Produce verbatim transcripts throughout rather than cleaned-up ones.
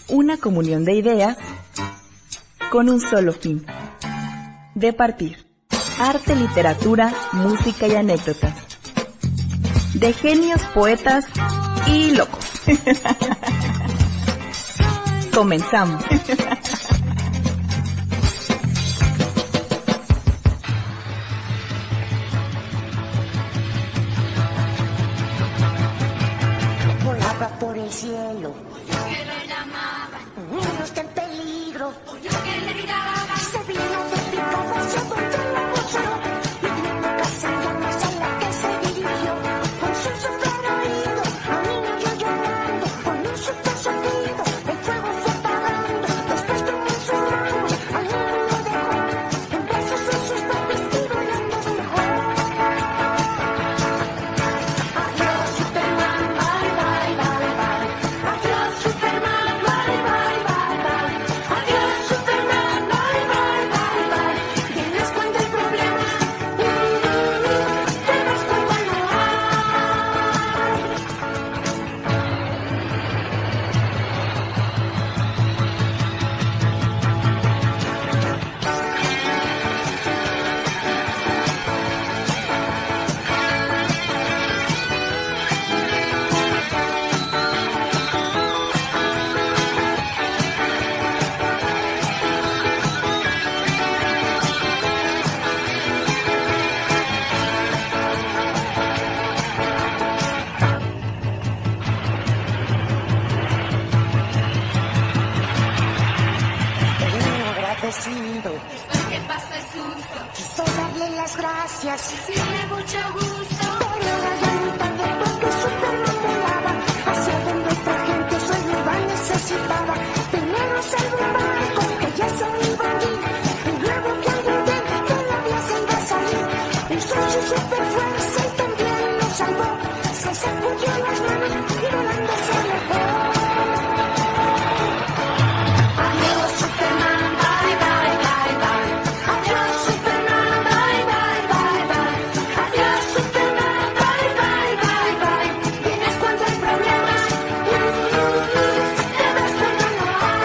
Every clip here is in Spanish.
una comunión de ideas con un solo fin: departir arte, literatura, música y anécdotas de genios, poetas y locos. Comenzamos. Volaba por el cielo, yo que lo llamaba, niños en peligro, yo que le gritaba, se vino de picada, se volvió la puso, y de una casa en llamas a la que se dirigió, con su super oído, a un niño llorando, con un super sonido, el fuego fue apagando, después de muchos años, al niño lo dejó, en brazos de sus papis y volando se dejó. Adiós Superman, bye bye bye bye. Adiós Superman, bye bye bye bye. Adiós Superman, bye bye bye bye. Vienes cuando hay problemas, te vas cuando no hay. El niño agradecido ¿Qué pasa el susto? quiso darle las gracias, Tiene mucho gusto. pero era ya muy tarde porque Superman volaba hacia donde otra gente su ayuda necesitaba. Primero salvó un barco que ya se iba a ir, y luego que alguien de que la vía se iba a salir. Usó su super fuerza y también lo salvó. Se sacudió las manos y volando se alejó. Adiós Superman, bye bye bye bye. Adiós Superman, bye bye bye bye. Adiós Superman, bye bye bye bye. Vienes cuando hay problemas, te vas cuando no hay.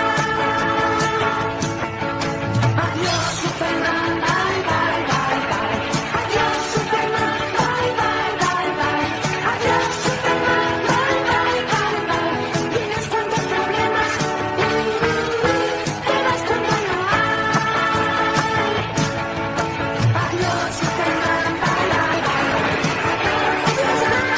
Adiós Superman, bye bye bye bye. Adiós Superman, bye bye bye bye. Adiós Superman, bye bye bye bye. Vienes cuando hay problemas, te vas cuando no hay. Adiós Superman, bye bye bye. Adiós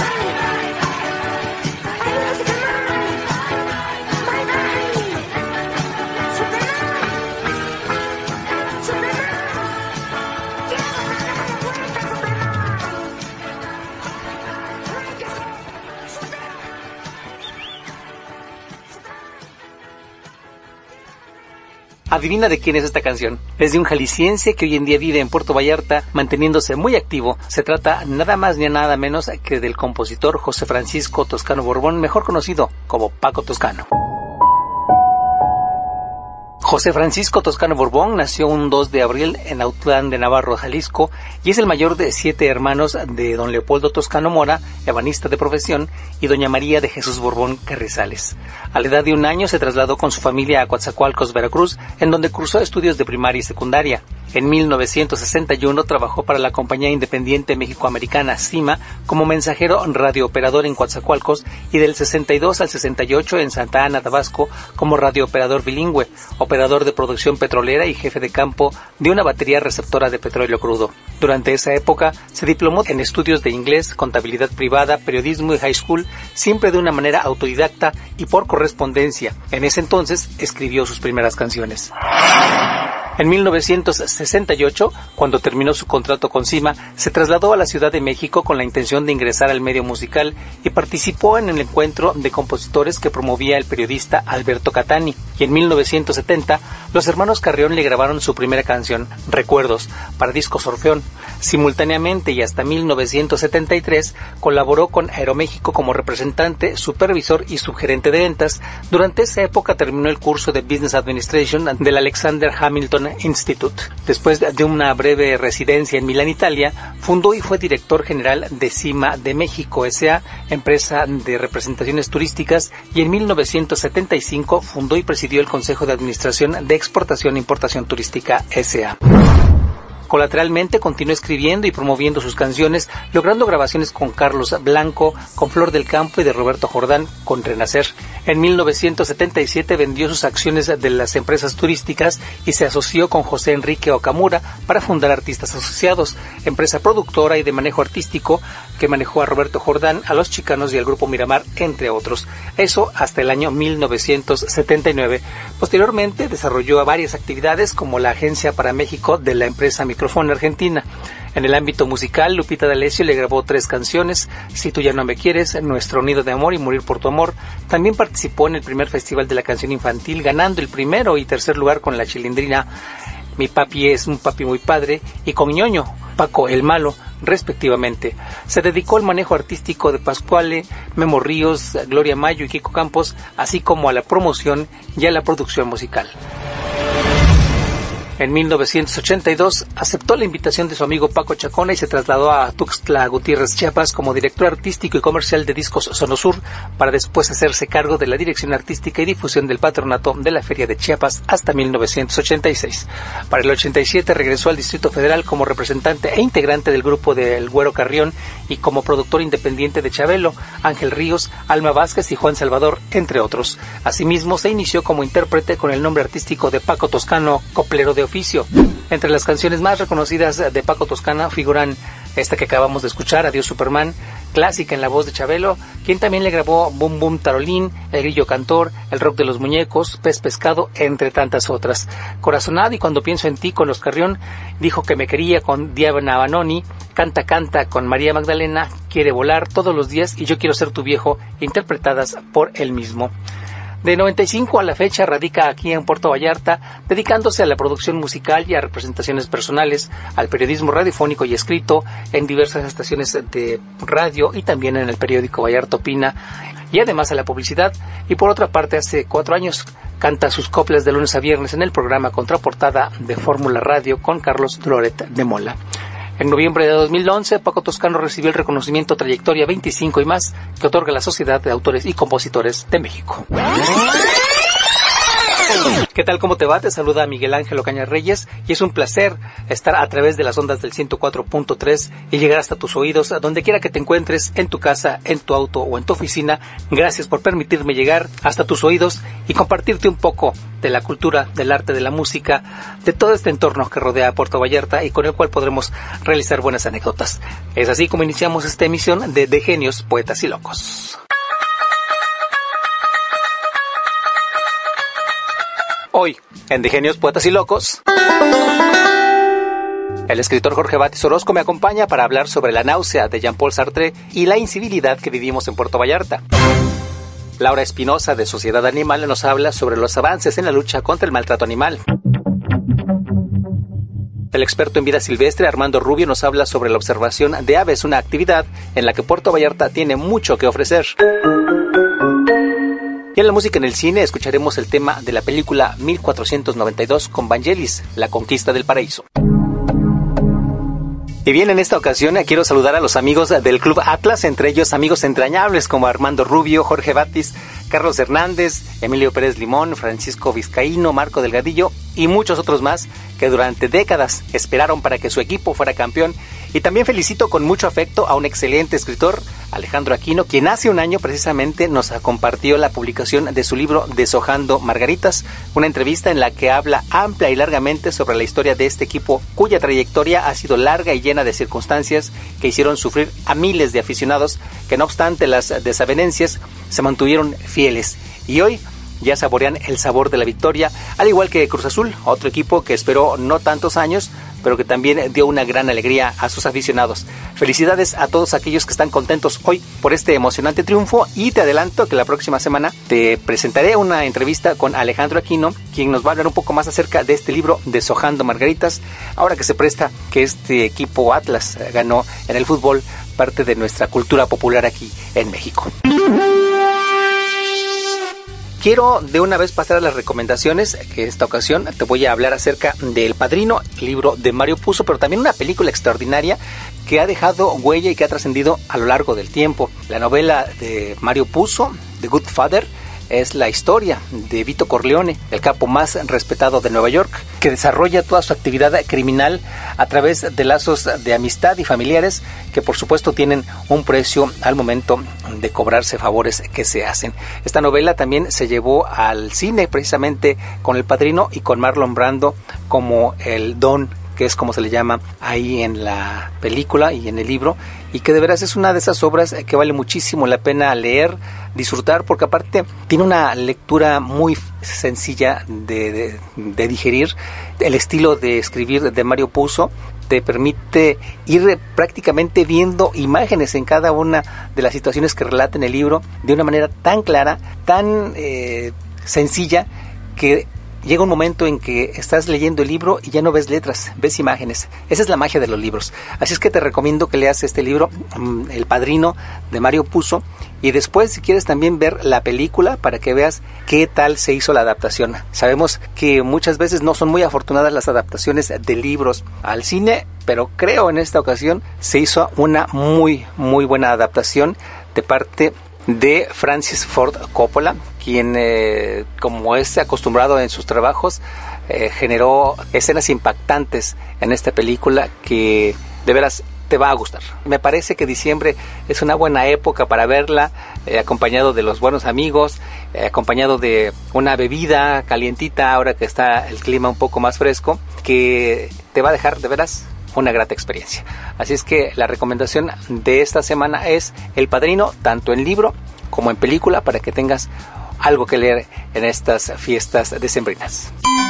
Adivina de quién es esta canción. Es de un jalisciense que hoy en día vive en Puerto Vallarta, manteniéndose muy activo. Se trata nada más ni nada menos que del compositor José Francisco Toscano Borbón, mejor conocido como Paco Toscano. José Francisco Toscano Borbón nació un dos de abril en Autlán de Navarro, Jalisco, y es el mayor de siete hermanos de don Leopoldo Toscano Mora, ebanista de profesión, y doña María de Jesús Borbón Carrizales. A la edad de un año se trasladó con su familia a Coatzacoalcos, Veracruz, en donde cursó estudios de primaria y secundaria. En mil novecientos sesenta y uno trabajó para la compañía independiente mexicoamericana CIMA como mensajero radiooperador en Coatzacoalcos, y del sesenta y dos al sesenta y ocho en Santa Ana, Tabasco, como radiooperador bilingüe, operador de producción petrolera y jefe de campo de una batería receptora de petróleo crudo. Durante esa época se diplomó en estudios de inglés, contabilidad privada, periodismo y high school, siempre de una manera autodidacta y por correspondencia. En ese entonces escribió sus primeras canciones. En mil novecientos sesenta y ocho, cuando terminó su contrato con CIMA, se trasladó a la Ciudad de México con la intención de ingresar al medio musical y participó en el encuentro de compositores que promovía el periodista Alberto Catani. y en mil novecientos setenta los hermanos Carrión le grabaron su primera canción, Recuerdos, para Discos Orfeón. Simultáneamente y hasta mil novecientos setenta y tres colaboró con Aeroméxico como representante, supervisor y subgerente de ventas. Durante esa época terminó el curso de Business Administration del Alexander Hamilton Institute. Después de una breve residencia en Milán, Italia, fundó y fue director general de Cima de México S A, empresa de representaciones turísticas, y en mil novecientos setenta y cinco fundó y presidió el Consejo de Administración de Exportación e Importación Turística S A Colateralmente continuó escribiendo y promoviendo sus canciones, logrando grabaciones con Carlos Blanco, con Flor del Campo y de Roberto Jordán, con Renacer. En mil novecientos setenta y siete vendió sus acciones de las empresas turísticas y se asoció con José Enrique Okamura para fundar Artistas Asociados, empresa productora y de manejo artístico que manejó a Roberto Jordán, a Los Chicanos y al Grupo Miramar, entre otros. Eso hasta el año mil novecientos setenta y nueve. Posteriormente desarrolló varias actividades como la agencia para México de la empresa Micrófono Argentina. En el ámbito musical, Lupita D'Alessio le grabó tres canciones: Si tú ya no me quieres, Nuestro nido de amor y Morir por tu amor. También participó en el primer Festival de la Canción Infantil, ganando el primero y tercer lugar con La Chilindrina, Mi papi es un papi muy padre, y con Ñoño, Paco el Malo, respectivamente. Se dedicó al manejo artístico de Pascuale, Memo Ríos, Gloria Mayo y Kiko Campos, así como a la promoción y a la producción musical. En mil novecientos ochenta y dos aceptó la invitación de su amigo Paco Chacona y se trasladó a Tuxtla Gutiérrez, Chiapas, como director artístico y comercial de Discos Sonosur, para después hacerse cargo de la dirección artística y difusión del patronato de la Feria de Chiapas hasta mil novecientos ochenta y seis. Para el ochenta y siete regresó al Distrito Federal como representante e integrante del grupo de El Güero Carrión y como productor independiente de Chabelo, Ángel Ríos, Alma Vázquez y Juan Salvador, entre otros. Asimismo, se inició como intérprete con el nombre artístico de Paco Toscano, coplero de oficio. Entre las canciones más reconocidas de Paco Toscano figuran esta que acabamos de escuchar, Adiós Superman, clásica en la voz de Chabelo, quien también le grabó Bum Bum Tarolín, El Grillo Cantor, El Rock de los Muñecos, Pez Pescado, entre tantas otras. Corazonada y Cuando pienso en ti con Los Carrión, Dijo que me quería con Diana Banoni, Canta Canta con María Magdalena, Quiere volar todos los días y Yo quiero ser tu viejo, interpretadas por él mismo. De noventa y cinco a la fecha radica aquí en Puerto Vallarta, dedicándose a la producción musical y a representaciones personales, al periodismo radiofónico y escrito en diversas estaciones de radio y también en el periódico Vallarta Opina, y además a la publicidad. Y por otra parte, hace cuatro años canta sus coplas de lunes a viernes en el programa Contraportada de Fórmula Radio con Carlos Loret de Mola. En noviembre de dos mil once, Paco Toscano recibió el reconocimiento Trayectoria veinticinco y más que otorga la Sociedad de Autores y Compositores de México. ¿Qué tal? ¿Cómo te va? Te saluda Miguel Ángel Ocaña Reyes y es un placer estar a través de las ondas del ciento cuatro punto tres y llegar hasta tus oídos, a donde quiera que te encuentres, en tu casa, en tu auto o en tu oficina. Gracias por permitirme llegar hasta tus oídos y compartirte un poco de la cultura, del arte, de la música, de todo este entorno que rodea a Puerto Vallarta y con el cual podremos realizar buenas anécdotas. Es así como iniciamos esta emisión de De Genios, Poetas y Locos. Hoy, en De Genios, Poetas y Locos, el escritor Jorge Batis Orozco me acompaña para hablar sobre la náusea de Jean-Paul Sartre y la incivilidad que vivimos en Puerto Vallarta. Laura Espinosa, de Sociedad Animal, nos habla sobre los avances en la lucha contra el maltrato animal. El experto en vida silvestre, Armando Rubio, nos habla sobre la observación de aves, una actividad en la que Puerto Vallarta tiene mucho que ofrecer. Y en la música, en el cine, escucharemos el tema de la película mil cuatrocientos noventa y dos con Vangelis, La Conquista del Paraíso. Y bien, en esta ocasión quiero saludar a los amigos del Club Atlas, entre ellos amigos entrañables como Armando Rubio, Jorge Batis, Carlos Hernández, Emilio Pérez Limón, Francisco Vizcaíno, Marco Delgadillo y muchos otros más que durante décadas esperaron para que su equipo fuera campeón. Y también felicito con mucho afecto a un excelente escritor, Alejandro Aquino, quien hace un año precisamente nos compartió la publicación de su libro Deshojando Margaritas, una entrevista en la que habla amplia y largamente sobre la historia de este equipo, cuya trayectoria ha sido larga y llena de circunstancias que hicieron sufrir a miles de aficionados que, no obstante las desavenencias, se mantuvieron fieles. Y hoy ya saborean el sabor de la victoria, al igual que Cruz Azul, otro equipo que esperó no tantos años pero que también dio una gran alegría a sus aficionados. Felicidades a todos aquellos que están contentos hoy por este emocionante triunfo, y te adelanto que la próxima semana te presentaré una entrevista con Alejandro Aquino, quien nos va a hablar un poco más acerca de este libro Deshojando Margaritas, ahora que se presta que este equipo Atlas ganó en el fútbol parte de nuestra cultura popular aquí en México. Quiero de una vez pasar a las recomendaciones, que esta ocasión te voy a hablar acerca de El Padrino, libro de Mario Puzo, pero también una película extraordinaria que ha dejado huella y que ha trascendido a lo largo del tiempo. La novela de Mario Puzo, The Good Father, es la historia de Vito Corleone, el capo más respetado de Nueva York, que desarrolla toda su actividad criminal a través de lazos de amistad y familiares que por supuesto tienen un precio al momento de cobrarse favores que se hacen. Esta novela también se llevó al cine precisamente con El Padrino y con Marlon Brando como el Don, que es como se le llama ahí en la película y en el libro, y que de veras es una de esas obras que vale muchísimo la pena leer, disfrutar, porque aparte tiene una lectura muy sencilla de, de, de digerir. El estilo de escribir de Mario Puzo te permite ir prácticamente viendo imágenes en cada una de las situaciones que relata en el libro de una manera tan clara, tan eh, sencilla, que llega un momento en que estás leyendo el libro y ya no ves letras, ves imágenes. Esa es la magia de los libros. Así es que te recomiendo que leas este libro, El Padrino, de Mario Puzo, y después, si quieres, también ver la película para que veas qué tal se hizo la adaptación. Sabemos que muchas veces no son muy afortunadas las adaptaciones de libros al cine, pero creo en esta ocasión se hizo una muy, muy buena adaptación de parte de Francis Ford Coppola, quien eh, como es acostumbrado en sus trabajos, eh, generó escenas impactantes en esta película que de veras te va a gustar. Me parece que diciembre es una buena época para verla, eh, acompañado de los buenos amigos, eh, acompañado de una bebida calientita ahora que está el clima un poco más fresco, que te va a dejar de veras una grata experiencia. Así es que la recomendación de esta semana es El Padrino, tanto en libro como en película, para que tengas algo que leer en estas fiestas decembrinas.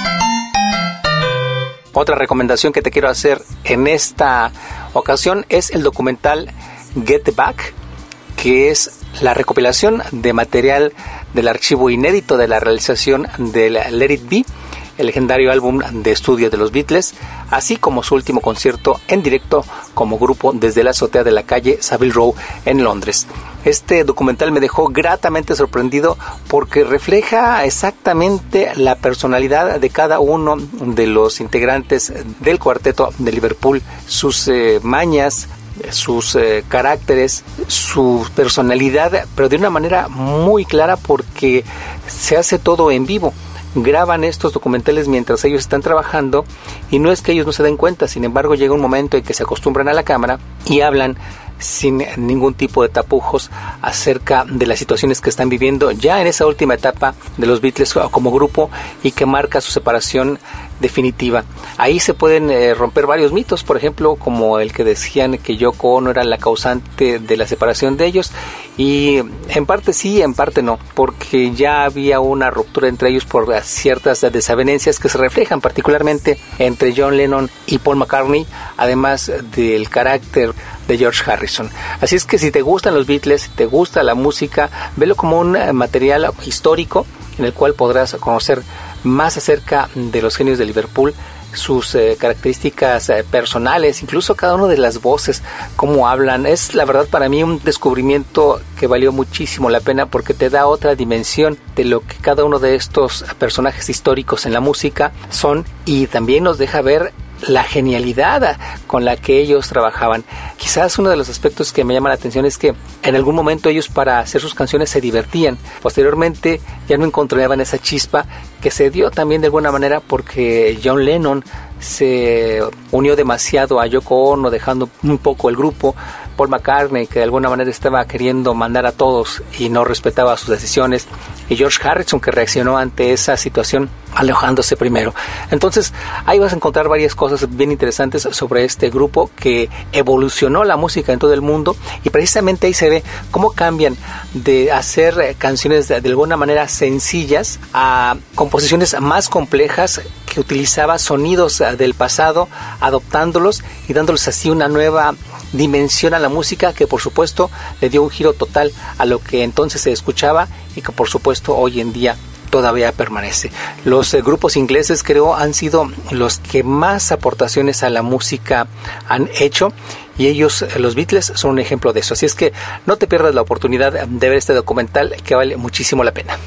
Otra recomendación que te quiero hacer en esta ocasión es el documental Get Back, que es la recopilación de material del archivo inédito de la realización del Let It Be, el legendario álbum de estudio de los Beatles, así como su último concierto en directo como grupo desde la azotea de la calle Savile Row en Londres. Este documental me dejó gratamente sorprendido porque refleja exactamente la personalidad de cada uno de los integrantes del cuarteto de Liverpool, sus eh, mañas, sus eh, caracteres, su personalidad, pero de una manera muy clara porque se hace todo en vivo. Graban estos documentales mientras ellos están trabajando y no es que ellos no se den cuenta, sin embargo llega un momento en que se acostumbran a la cámara y hablan sin ningún tipo de tapujos acerca de las situaciones que están viviendo ya en esa última etapa de los Beatles como grupo y que marca su separación definitiva. Ahí se pueden eh, romper varios mitos, por ejemplo, como el que decían que Yoko Ono era la causante de la separación de ellos, y en parte sí, en parte no, porque ya había una ruptura entre ellos por ciertas desavenencias que se reflejan particularmente entre John Lennon y Paul McCartney, además del carácter de George Harrison. Así es que si te gustan los Beatles, si te gusta la música, velo como un material histórico en el cual podrás conocer más acerca de los genios de Liverpool, sus eh, características eh, personales, incluso cada una de las voces, cómo hablan. Es la verdad para mí un descubrimiento que valió muchísimo la pena porque te da otra dimensión de lo que cada uno de estos personajes históricos en la música son, y también nos deja ver la genialidad con la que ellos trabajaban. Quizás uno de los aspectos que me llama la atención es que en algún momento ellos para hacer sus canciones se divertían. Posteriormente ya no encontraban esa chispa que se dio también de alguna manera porque John Lennon se unió demasiado a Yoko Ono, dejando un poco el grupo. Paul McCartney, que de alguna manera estaba queriendo mandar a todos y no respetaba sus decisiones, y George Harrison, que reaccionó ante esa situación alejándose primero. Entonces ahí vas a encontrar varias cosas bien interesantes sobre este grupo que evolucionó la música en todo el mundo, y precisamente ahí se ve cómo cambian de hacer canciones de, de alguna manera sencillas a composiciones más complejas que utilizaba sonidos del pasado, adoptándolos y dándoles así una nueva dimensión a la música, que por supuesto le dio un giro total a lo que entonces se escuchaba y que por supuesto hoy en día todavía permanece. Los eh, grupos ingleses, creo, han sido los que más aportaciones a la música han hecho, y ellos, eh, los Beatles, son un ejemplo de eso. Así es que no te pierdas la oportunidad de ver este documental, que vale muchísimo la pena.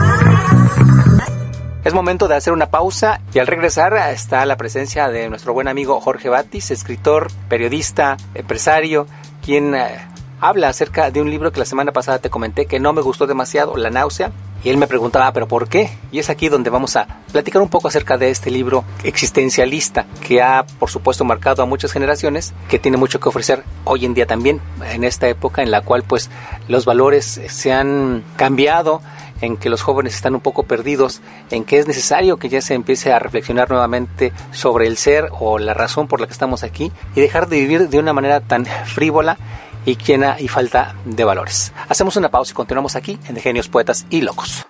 Es momento de hacer una pausa, y al regresar está la presencia de nuestro buen amigo Jorge Batis, escritor, periodista, empresario, quien eh, habla acerca de un libro que la semana pasada te comenté que no me gustó demasiado, La náusea, y él me preguntaba, ¿pero por qué? Y es aquí donde vamos a platicar un poco acerca de este libro existencialista que ha, por supuesto, marcado a muchas generaciones, que tiene mucho que ofrecer hoy en día también, en esta época en la cual pues los valores se han cambiado, en que los jóvenes están un poco perdidos, en que es necesario que ya se empiece a reflexionar nuevamente sobre el ser o la razón por la que estamos aquí, y dejar de vivir de una manera tan frívola y llena y falta de valores. Hacemos una pausa y continuamos aquí en De Genios, Poetas y Locos.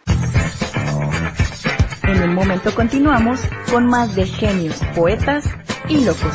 En un momento continuamos con más de Genios, Poetas y Locos.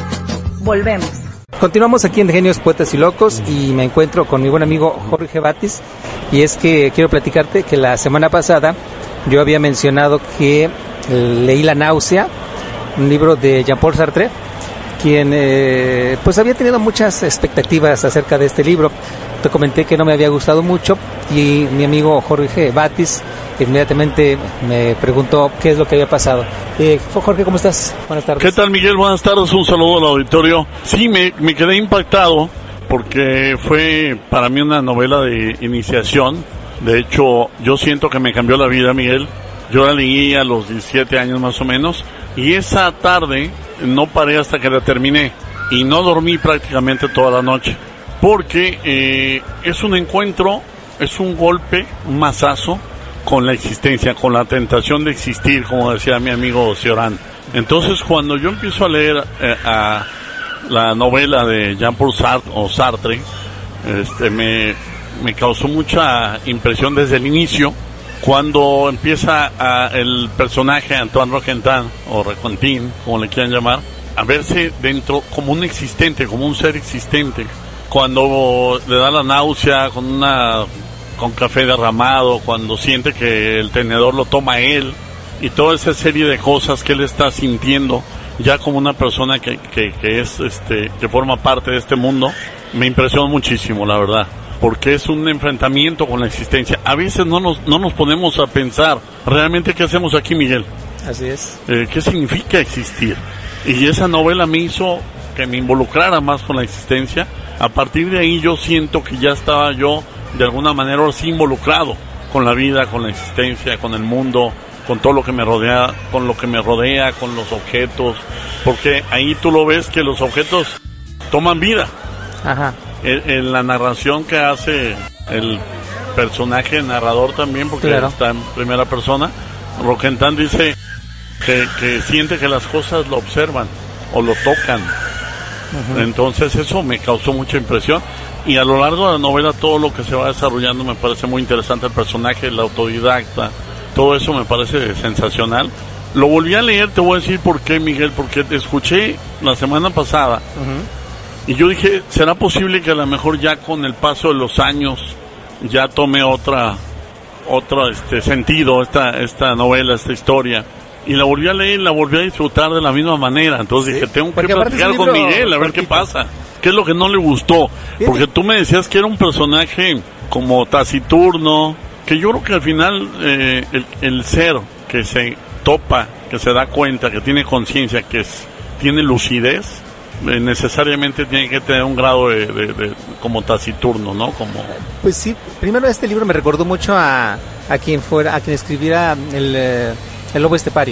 Volvemos. Continuamos aquí en De Genios, Poetas y Locos, y me encuentro con mi buen amigo Jorge Batis, y es que quiero platicarte que la semana pasada yo había mencionado que leí La náusea, un libro de Jean-Paul Sartre, quien eh, pues había tenido muchas expectativas acerca de este libro. Te comenté que no me había gustado mucho, y mi amigo Jorge Batis inmediatamente me preguntó qué es lo que había pasado. Eh, Jorge, ¿cómo estás? Buenas tardes. ¿Qué tal, Miguel? Buenas tardes, un saludo al auditorio. Sí, me, me quedé impactado porque fue para mí una novela de iniciación. De hecho, yo siento que me cambió la vida, Miguel. Yo la leí a los diecisiete años más o menos, y esa tarde no paré hasta que la terminé, y no dormí prácticamente toda la noche, porque eh, es un encuentro, es un golpe, un mazazo con la existencia, con la tentación de existir, como decía mi amigo Cioran. Entonces, cuando yo empiezo a leer eh, a la novela de Jean-Paul Sartre, o Sartre, este, me, me causó mucha impresión desde el inicio, cuando empieza a, el personaje Antoine Roquentin, o Requentin, como le quieran llamar, a verse dentro como un existente, como un ser existente. Cuando le da la náusea con una con café derramado, cuando siente que el tenedor lo toma él, y toda esa serie de cosas que él está sintiendo ya como una persona que, que, que es este que forma parte de este mundo, me impresionó muchísimo, la verdad, porque es un enfrentamiento con la existencia. A veces no nos no nos ponemos a pensar realmente qué hacemos aquí, Miguel. Así es. Eh, ¿Qué significa existir? Y esa novela me hizo que me involucrara más con la existencia. A partir de ahí yo siento que ya estaba yo de alguna manera así involucrado con la vida, con la existencia, con el mundo, con todo lo que me rodea, con lo que me rodea, con los objetos, porque ahí tú lo ves que los objetos toman vida. Ajá. En, en la narración que hace el personaje narrador también, porque claro, está en primera persona, Roquentin dice que, que siente que las cosas lo observan o lo tocan. Uh-huh. Entonces eso me causó mucha impresión, y a lo largo de la novela todo lo que se va desarrollando me parece muy interesante. El personaje, el autodidacta, todo eso me parece sensacional. Lo volví a leer, te voy a decir por qué, Miguel, porque te escuché la semana pasada. Uh-huh. Y yo dije, ¿será posible que a lo mejor ya con el paso de los años ya tome otra otro este sentido esta esta novela, esta historia? Y la volví a leer, la volví a disfrutar de la misma manera. Entonces ¿sí? dije, tengo que platicar con Miguel, a ver qué pasa. ¿Qué es lo que no le gustó? Porque tú me decías que era un personaje como taciturno, que yo creo que al final eh, el, el ser que se topa, que se da cuenta, que tiene conciencia, que es, tiene lucidez, eh, necesariamente tiene que tener un grado de, de, de como taciturno, ¿no? Como pues sí. Primero, este libro me recordó mucho a, a quien fuera, a quien escribiera el, el Lobo Estepario.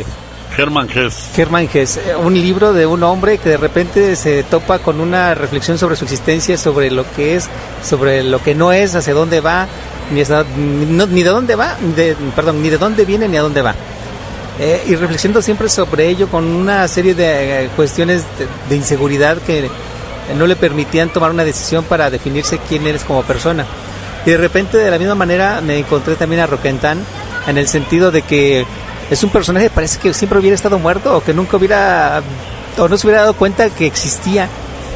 Hermann Hesse. Hermann Hesse, un libro de un hombre que de repente se topa con una reflexión sobre su existencia, sobre lo que es, sobre lo que no es, hacia dónde va, ni, hasta, ni, ni de dónde va, de, perdón, ni de dónde viene ni a dónde va. Eh, y reflexionando siempre sobre ello con una serie de eh, cuestiones de, de inseguridad que no le permitían tomar una decisión para definirse quién eres como persona. Y de repente, de la misma manera, me encontré también a Roquentin, en el sentido de que es un personaje que parece que siempre hubiera estado muerto, o que nunca hubiera, o no se hubiera dado cuenta que existía.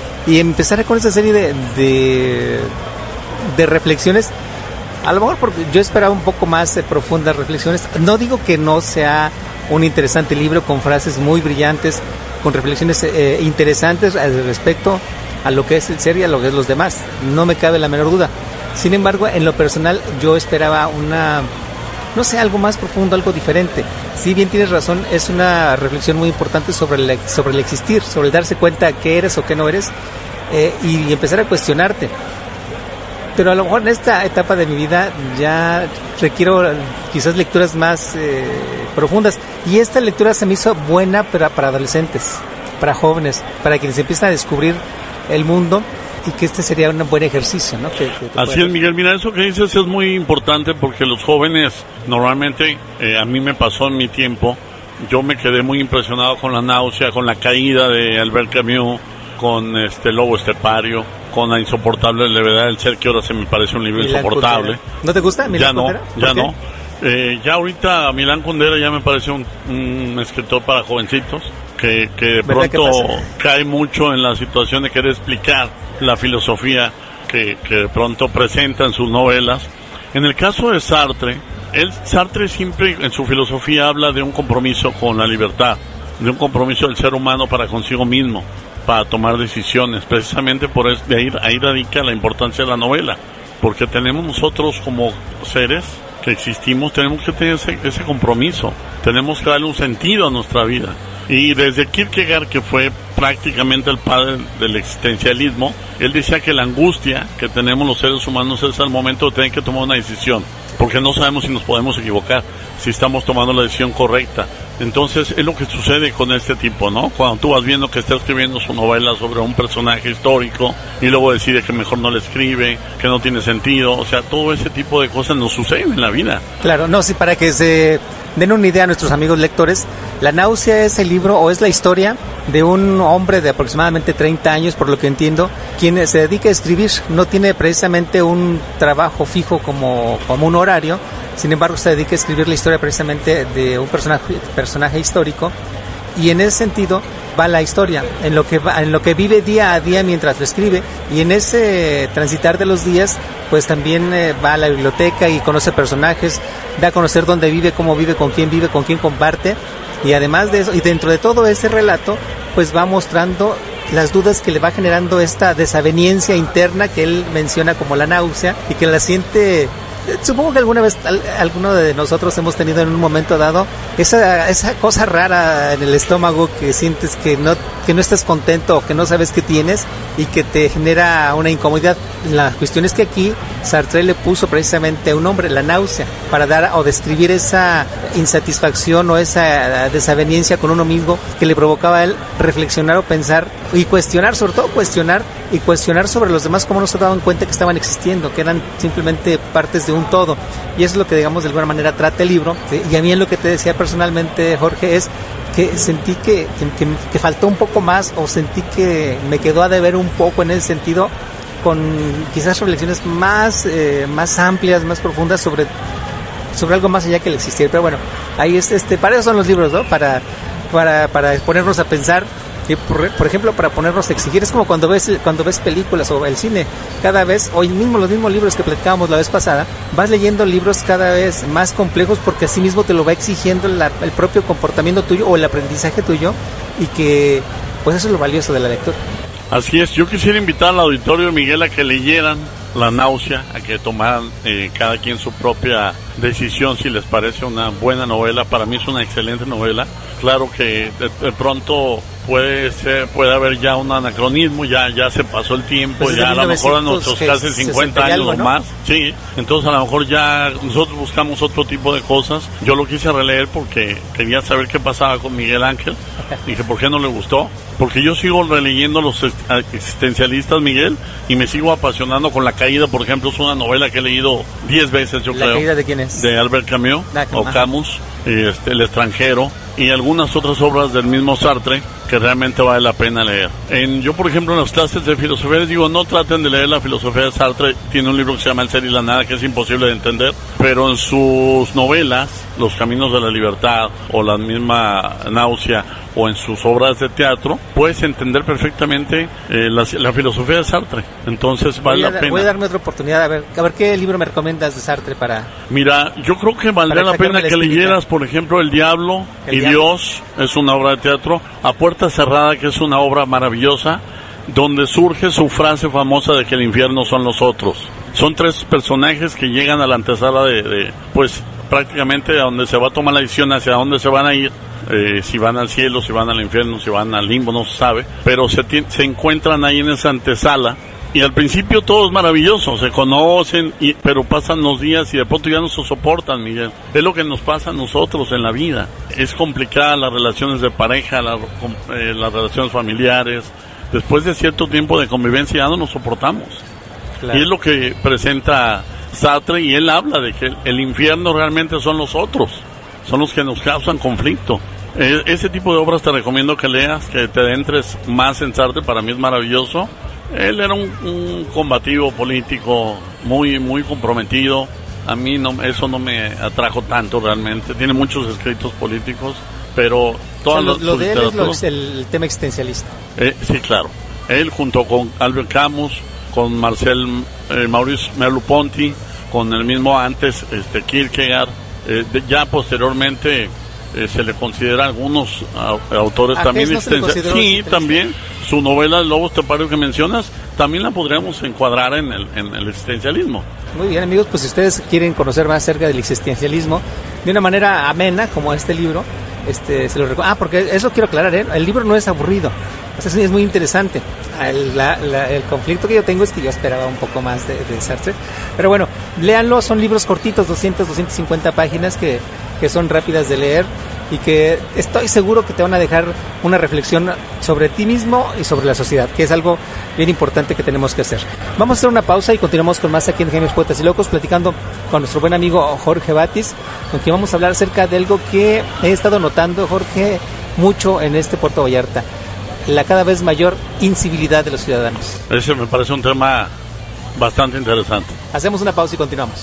Y empezar con esa serie de, de, de reflexiones, a lo mejor porque yo esperaba un poco más eh, profundas reflexiones. No digo que no sea un interesante libro con frases muy brillantes, con reflexiones eh, interesantes al respecto a lo que es el ser y a lo que es los demás, no me cabe la menor duda. Sin embargo, en lo personal yo esperaba una, no sé, algo más profundo, algo diferente. Si bien tienes razón, es una reflexión muy importante sobre el, sobre el existir, sobre el darse cuenta qué eres o qué no eres, eh, y empezar a cuestionarte. Pero a lo mejor en esta etapa de mi vida ya requiero quizás lecturas más eh, profundas, y esta lectura se me hizo buena para, para adolescentes, para jóvenes, para quienes empiezan a descubrir el mundo, y que este sería un buen ejercicio, ¿no? Que, que Así es, Miguel. Mira, eso que dices es muy importante, porque los jóvenes normalmente, eh, a mí me pasó en mi tiempo, yo me quedé muy impresionado con La náusea, con La caída de Albert Camus, con este Lobo estepario, con La insoportable levedad del ser, que ahora se me parece un libro Milán insoportable. Kundera. ¿No te gusta Milán Ya no, Kundera? ya no. Eh, ya ahorita Milán Kundera ya me parece un, un escritor para jovencitos, que, que de pronto cae mucho en la situación de querer explicar la filosofía que, que de pronto presenta en sus novelas. En el caso de Sartre, él, Sartre siempre en su filosofía habla de un compromiso con la libertad, de un compromiso del ser humano para consigo mismo, para tomar decisiones. Precisamente por eso, de ahí, ahí radica la importancia de la novela, porque tenemos nosotros como seres que existimos, tenemos que tener ese, ese compromiso, tenemos que darle un sentido a nuestra vida. Y desde Kierkegaard, que fue prácticamente el padre del existencialismo, él decía que la angustia que tenemos los seres humanos es al momento de tener que tomar una decisión, porque no sabemos si nos podemos equivocar, si estamos tomando la decisión correcta. Entonces es lo que sucede con este tipo, ¿no? Cuando tú vas viendo que está escribiendo su novela sobre un personaje histórico y luego decide que mejor no le escribe, que no tiene sentido, o sea, todo ese tipo de cosas nos suceden en la vida. Claro, no, sí, para que se den una idea a nuestros amigos lectores, La náusea es el libro o es la historia de un hombre de aproximadamente treinta años, por lo que entiendo, quien se dedica a escribir. No tiene precisamente un trabajo fijo como, como un horario, sin embargo se dedica a escribir la historia precisamente de un personaje, personaje histórico, y en ese sentido va la historia, en lo que va, en lo que vive día a día mientras lo escribe, y en ese transitar de los días pues también eh, va a la biblioteca y conoce personajes, da a conocer dónde vive, cómo vive, con quién vive, con quién comparte, y además de eso, y dentro de todo ese relato pues va mostrando las dudas que le va generando esta desaveniencia interna que él menciona como la náusea, y que la siente. Supongo que alguna vez al, alguno de nosotros hemos tenido en un momento dado esa esa cosa rara en el estómago que sientes que no que no estás contento o que no sabes qué tienes y que te genera una incomodidad. La cuestión es que aquí Sartre le puso precisamente un nombre, la náusea, para dar o describir esa insatisfacción o esa desaveniencia con uno mismo que le provocaba a él reflexionar o pensar y cuestionar, sobre todo cuestionar y cuestionar sobre los demás, cómo no se daban cuenta que estaban existiendo, que eran simplemente partes de un todo. Y eso es lo que, digamos, de alguna manera trata el libro. ¿Sí? Y a mí en lo que te decía personalmente, Jorge, es que sentí que, que, que faltó un poco más, o sentí que me quedó a deber un poco en ese sentido, con quizás reflexiones más eh, más amplias, más profundas sobre sobre algo más allá que el existir. Pero bueno, ahí es, este, para eso son los libros, ¿no? Para para para ponernos a pensar. Y por, por ejemplo, para ponernos a exigir. Es como cuando ves cuando ves películas o el cine. Cada vez, hoy mismo los mismos libros que platicábamos la vez pasada, vas leyendo libros cada vez más complejos, porque así mismo te lo va exigiendo la, el propio comportamiento tuyo o el aprendizaje tuyo, y que pues eso es lo valioso de la lectura. Así es. Yo quisiera invitar al auditorio, Miguel, a que leyeran La náusea, a que tomaran eh, cada quien su propia decisión si les parece una buena novela. Para mí es una excelente novela. Claro que de, de pronto puede ser, puede haber ya un anacronismo, ya ya se pasó el tiempo, pues ya a lo mejor a nuestros casi cincuenta años o ¿no? más, sí, entonces a lo mejor ya nosotros buscamos otro tipo de cosas. Yo lo quise releer porque quería saber qué pasaba con Miguel Ángel. Dije, ¿por qué no le gustó? Porque yo sigo releyendo los existencialistas, Miguel, y me sigo apasionando con La Caída, por ejemplo. Es una novela que he leído diez veces, yo ¿La creo. ¿La Caída de quién es? De Albert Camus, ah, o Camus, este, El extranjero, y algunas otras obras del mismo Sartre que realmente vale la pena leer. En, yo, por ejemplo, en las clases de filosofía les digo, no traten de leer la filosofía de Sartre. Tiene un libro que se llama El ser y la nada, que es imposible de entender, pero en sus novelas, Los caminos de la libertad, o la misma Náusea, o en sus obras de teatro, puedes entender perfectamente eh, la, la filosofía de Sartre. Entonces vale voy a, la pena. Voy a darme otra oportunidad, a ver, a ver qué libro me recomiendas de Sartre para... Mira, yo creo que valdría la pena que leyeras, por ejemplo, El Diablo El y Diablo. Dios, es una obra de teatro, A Puerta Cerrada, que es una obra maravillosa, donde surge su frase famosa de que el infierno son los otros. Son tres personajes que llegan a la antesala de, de pues, prácticamente a donde se va a tomar la decisión hacia dónde se van a ir. Eh, si van al cielo, si van al infierno, si van al limbo, no se sabe, pero se, t- se encuentran ahí en esa antesala, y al principio todo es maravilloso, se conocen, y, pero pasan los días y de pronto ya no se soportan, Miguel. Es lo que nos pasa a nosotros en la vida. Es complicada las relaciones de pareja, la, eh, las relaciones familiares. Después de cierto tiempo de convivencia ya no nos soportamos. Claro. Y es lo que presenta Sartre, y él habla de que el infierno realmente son los otros, son los que nos causan conflicto. Eh, ese tipo de obras te recomiendo que leas, que te adentres más en Sartre. Para mí es maravilloso. Él era un, un combativo político muy muy comprometido. A mí no, eso no me atrajo tanto realmente. Tiene muchos escritos políticos, pero todas o sea, lo, lo de él es lo, el tema existencialista. Eh, sí, claro. Él junto con Albert Camus, con Marcel eh, Maurice Merleau-Ponty, con el mismo antes este Kierkegaard, eh, de, ya posteriormente eh, se le considera algunos a, autores ¿A también no existencialistas. Sí, también su novela El lobo estepario que mencionas también la podríamos encuadrar en el, en el existencialismo. Muy bien, amigos, pues si ustedes quieren conocer más acerca del existencialismo de una manera amena como este libro, este se lo recuerdo. Ah, porque eso quiero aclarar, ¿eh? El libro no es aburrido. O sea, es muy interesante. El, la, la, el conflicto que yo tengo es que yo esperaba un poco más de, de Sartre. Pero bueno, léanlo, son libros cortitos, doscientas, doscientas cincuenta páginas que, que son rápidas de leer y que estoy seguro que te van a dejar una reflexión sobre ti mismo y sobre la sociedad, que es algo bien importante que tenemos que hacer. Vamos a hacer una pausa y continuamos con más aquí en Genios, Poetas y Locos, platicando con nuestro buen amigo Jorge Batis, con quien vamos a hablar acerca de algo que he estado notando, Jorge, mucho en este Puerto Vallarta: la cada vez mayor incivilidad de los ciudadanos. Ese me parece un tema bastante interesante. Hacemos una pausa y continuamos.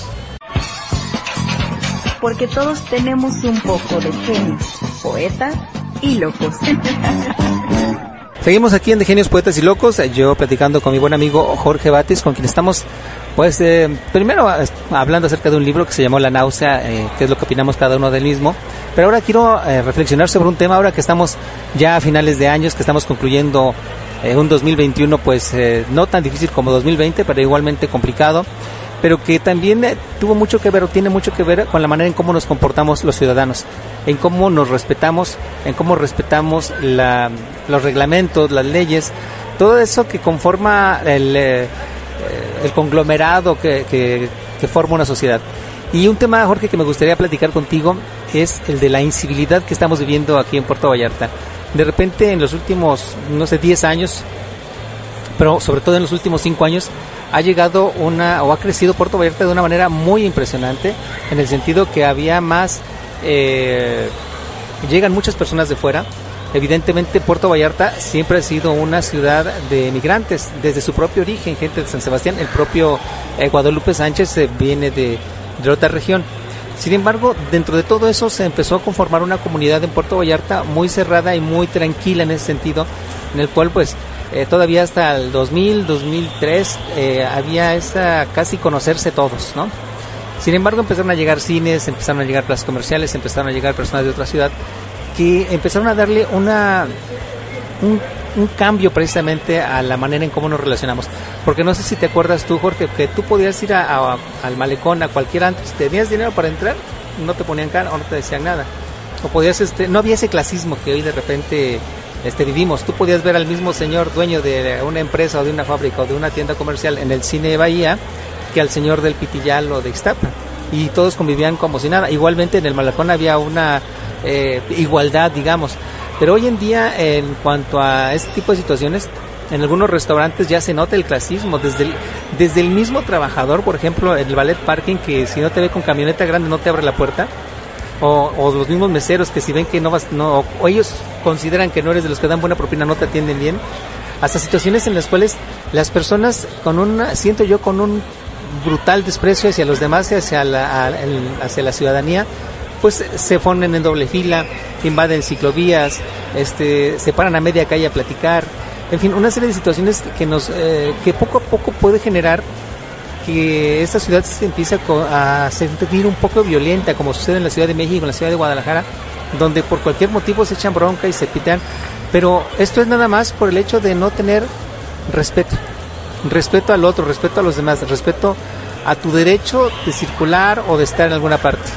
Porque todos tenemos un poco de genios, poetas y locos. Seguimos aquí en De Genios, Poetas y Locos, yo platicando con mi buen amigo Jorge Batis, con quien estamos, pues, eh, primero hablando acerca de un libro que se llamó La Náusea, eh, que es lo que opinamos cada uno del mismo. Pero ahora quiero eh, reflexionar sobre un tema, ahora que estamos ya a finales de años, que estamos concluyendo eh, un dos mil veintiuno, pues eh, no tan difícil como dos mil veinte, pero igualmente complicado, pero que también eh, tuvo mucho que ver o tiene mucho que ver con la manera en cómo nos comportamos los ciudadanos, en cómo nos respetamos, en cómo respetamos la, los reglamentos, las leyes, todo eso que conforma el, eh, el conglomerado que, que, que forma una sociedad. Y un tema, Jorge, que me gustaría platicar contigo es el de la incivilidad que estamos viviendo aquí en Puerto Vallarta. De repente, en los últimos, no sé, diez años, pero sobre todo en los últimos cinco años, ha llegado una, o ha crecido Puerto Vallarta de una manera muy impresionante, en el sentido que había más, eh, llegan muchas personas de fuera. Evidentemente Puerto Vallarta siempre ha sido una ciudad de migrantes, desde su propio origen, gente de San Sebastián. El propio eh, Guadalupe Sánchez eh, viene de, de otra región. Sin embargo, dentro de todo eso se empezó a conformar una comunidad en Puerto Vallarta muy cerrada y muy tranquila en ese sentido, en el cual pues eh, todavía hasta el dos mil, dos mil tres eh, había esa casi conocerse todos, ¿no? Sin embargo, empezaron a llegar cines, empezaron a llegar plazas comerciales, empezaron a llegar personas de otra ciudad que empezaron a darle una un, un cambio precisamente a la manera en cómo nos relacionamos. Porque no sé si te acuerdas tú, Jorge, que tú podías ir a, a, al malecón, a cualquier antro, si tenías dinero para entrar, no te ponían cara o no te decían nada. O podías, este, no había ese clasismo que hoy de repente este, vivimos. Tú podías ver al mismo señor dueño de una empresa o de una fábrica o de una tienda comercial en el cine de Bahía que al señor del Pitillal o de Ixtapa, y todos convivían como si nada. Igualmente en el Malecón había una eh, igualdad, digamos, pero hoy en día, en cuanto a este tipo de situaciones, en algunos restaurantes ya se nota el clasismo, desde el, desde el mismo trabajador, por ejemplo, en el ballet parking, que si no te ve con camioneta grande no te abre la puerta, o, o los mismos meseros que si ven que no vas, no, o ellos consideran que no eres de los que dan buena propina, no te atienden bien, hasta situaciones en las cuales las personas con una, siento yo, con un brutal desprecio hacia los demás y hacia la, a, el, hacia la ciudadanía, pues se ponen en doble fila, invaden ciclovías, este, se paran a media calle a platicar, en fin, una serie de situaciones que nos, eh, que poco a poco puede generar que esta ciudad se empiece a sentir un poco violenta, como sucede en la Ciudad de México, en la Ciudad de Guadalajara, donde por cualquier motivo se echan bronca y se pitan, pero esto es nada más por el hecho de no tener respeto, respeto al otro, respeto a los demás, respeto a tu derecho de circular o de estar en alguna parte.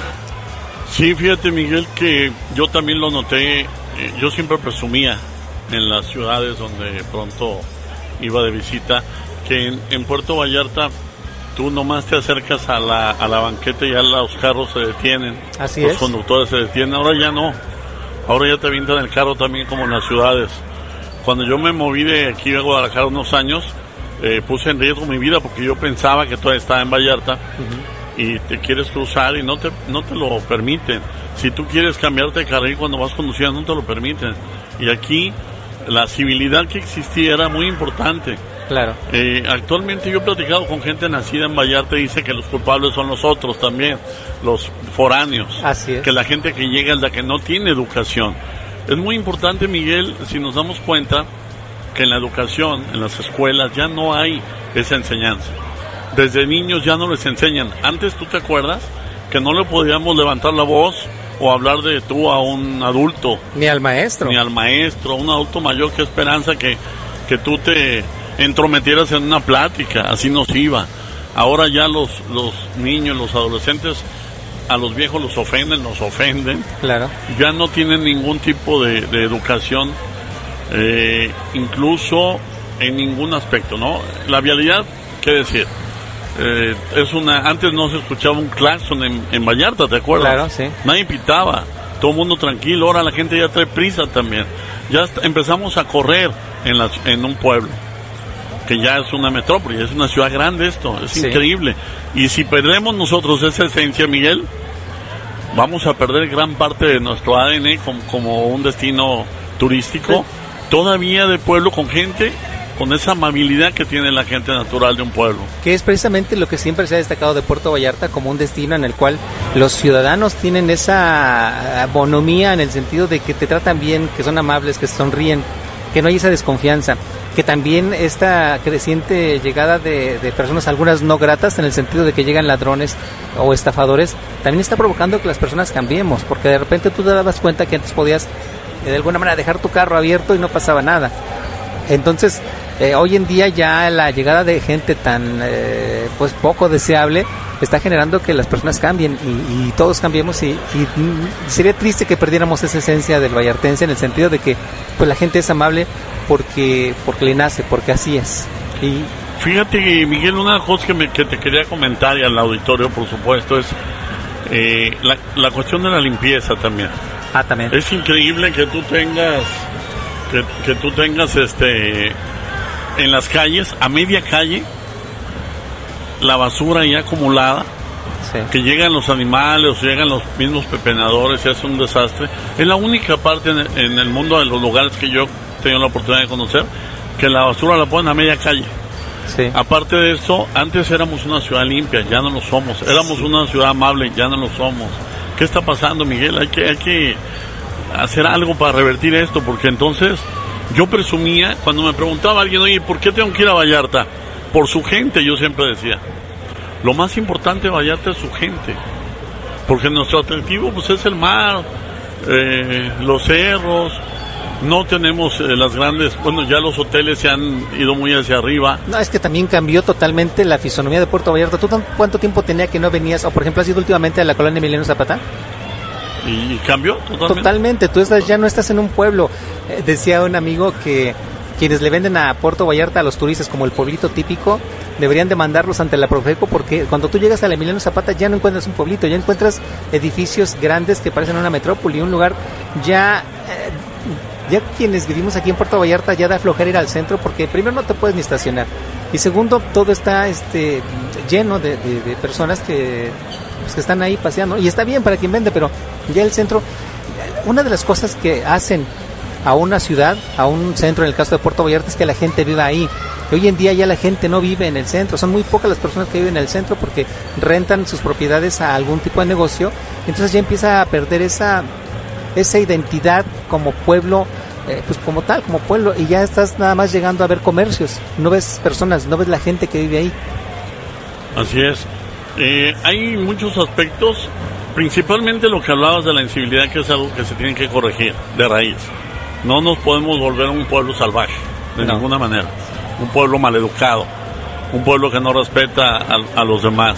Sí, fíjate, Miguel, que yo también lo noté, eh, yo siempre presumía en las ciudades donde pronto iba de visita, que en, en Puerto Vallarta tú nomás te acercas a la, a la banqueta y ya los carros se detienen. Así los es. conductores se detienen. Ahora ya no, ahora ya te avientan el carro también, como en las ciudades. Cuando yo me moví de aquí a Guadalajara unos años, eh, puse en riesgo mi vida porque yo pensaba que todavía estaba en Vallarta. Uh-huh. Y te quieres cruzar y no te, no te lo permiten. Si tú quieres cambiarte de carril cuando vas conduciendo, no te lo permiten. Y aquí la civilidad que existía era muy importante. Claro. Eh, actualmente yo he platicado con gente nacida en Vallarta y dice que los culpables son los otros también, los foráneos. Así es. Que la gente que llega es la que no tiene educación. Es muy importante, Miguel, si nos damos cuenta que en la educación, en las escuelas, ya no hay esa enseñanza. Desde niños ya no les enseñan. Antes, ¿tú te acuerdas que no le podíamos levantar la voz o hablar de tú a un adulto? Ni al maestro. Ni al maestro, un adulto mayor. Qué esperanza que, que tú te entrometieras en una plática, así nos iba. Ahora ya los, los niños, los adolescentes, a los viejos los ofenden, nos ofenden. Claro. Ya no tienen ningún tipo de, de educación, eh, incluso en ningún aspecto, ¿no? La vialidad, ¿qué decir? Eh, es una, antes no se escuchaba un claxon en, en Vallarta, ¿te acuerdas? Claro, sí. Nadie pitaba, todo el mundo tranquilo. Ahora la gente ya trae prisa también. Ya est- empezamos a correr en, la, en un pueblo que ya es una metrópoli, es una ciudad grande esto, es sí. Increíble. Y si perdemos nosotros esa esencia, Miguel, vamos a perder gran parte de nuestro A D N como, como un destino turístico, sí. Todavía de pueblo, con gente, con esa amabilidad que tiene la gente natural de un pueblo. Que es precisamente lo que siempre se ha destacado de Puerto Vallarta como un destino en el cual los ciudadanos tienen esa bonomía en el sentido de que te tratan bien, que son amables, que sonríen, que no hay esa desconfianza, que también esta creciente llegada de, de personas, algunas no gratas, en el sentido de que llegan ladrones o estafadores, también está provocando que las personas cambiemos, porque de repente tú te dabas cuenta que antes podías de alguna manera dejar tu carro abierto y no pasaba nada. Entonces, eh, hoy en día ya la llegada de gente tan eh, pues poco deseable está generando que las personas cambien y, y todos cambiemos y, y sería triste que perdiéramos esa esencia del vallartense, en el sentido de que pues la gente es amable porque porque le nace, porque así es. Y fíjate, Miguel, una cosa que, me, que te quería comentar y al auditorio, por supuesto, es eh, la, la cuestión de la limpieza también. Ah, también. Es increíble que tú tengas que, que tú tengas este en las calles, a media calle, la basura ya acumulada, sí. Que llegan los animales, o llegan los mismos pepenadores, y es un desastre. Es la única parte en el, en el mundo, de los lugares que yo he tenido la oportunidad de conocer, que la basura la ponen a media calle. Sí. Aparte de eso, antes éramos una ciudad limpia, ya no lo somos. Éramos sí. Una ciudad amable, ya no lo somos. ¿Qué está pasando, Miguel? Hay que, hay que hacer algo para revertir esto, porque entonces yo presumía, cuando me preguntaba alguien, oye, ¿por qué tengo que ir a Vallarta? Por su gente, yo siempre decía. Lo más importante de Vallarta es su gente, porque nuestro atractivo pues es el mar, eh, los cerros. No tenemos eh, las grandes, bueno, ya los hoteles se han ido muy hacia arriba. No, es que también cambió totalmente la fisonomía de Puerto Vallarta. ¿Tú cuánto tiempo tenía que no venías, o por ejemplo has ido últimamente a la colonia Emiliano Zapata? Y cambió totalmente. Totalmente, tú estás, ya no estás en un pueblo. Eh, decía un amigo que quienes le venden a Puerto Vallarta a los turistas como el pueblito típico, deberían de mandarlos ante la Profeco, porque cuando tú llegas a la Emiliano Zapata ya no encuentras un pueblito, ya encuentras edificios grandes que parecen una metrópoli, un lugar ya... Eh, ya quienes vivimos aquí en Puerto Vallarta ya da flojera ir al centro, porque primero no te puedes ni estacionar, y segundo todo está este lleno de, de, de personas que, pues, que están ahí paseando, y está bien para quien vende, pero ya el centro, una de las cosas que hacen a una ciudad, a un centro, en el caso de Puerto Vallarta, es que la gente viva ahí. Hoy en día ya la gente no vive en el centro, son muy pocas las personas que viven en el centro porque rentan sus propiedades a algún tipo de negocio, entonces ya empieza a perder esa esa identidad como pueblo, eh, pues como tal, como pueblo, y ya estás nada más llegando a ver comercios, no ves personas, no ves la gente que vive ahí. Así es. Eh, hay muchos aspectos, principalmente lo que hablabas de la incivilidad, que es algo que se tiene que corregir de raíz. No nos podemos volver un pueblo salvaje, de no. ninguna manera. Un pueblo maleducado, un pueblo que no respeta a, a los demás.